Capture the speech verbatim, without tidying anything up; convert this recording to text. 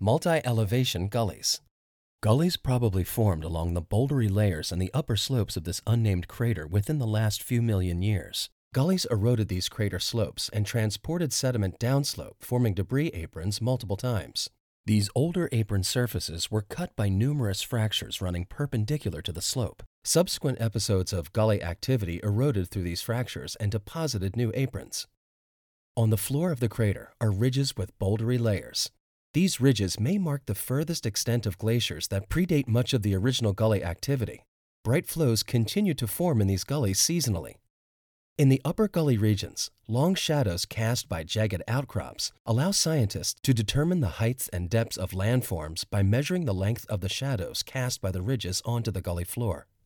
Multi-elevation gullies. Gullies probably formed along the bouldery layers in the upper slopes of this unnamed crater within the last few million years. Gullies eroded these crater slopes and transported sediment downslope, forming debris aprons multiple times. These older apron surfaces were cut by numerous fractures running perpendicular to the slope. Subsequent episodes of gully activity eroded through these fractures and deposited new aprons. On the floor of the crater are ridges with bouldery layers. These ridges may mark the furthest extent of glaciers that predate much of the original gully activity. Bright flows continue to form in these gullies seasonally. In the upper gully regions, long shadows cast by jagged outcrops allow scientists to determine the heights and depths of landforms by measuring the length of the shadows cast by the ridges onto the gully floor.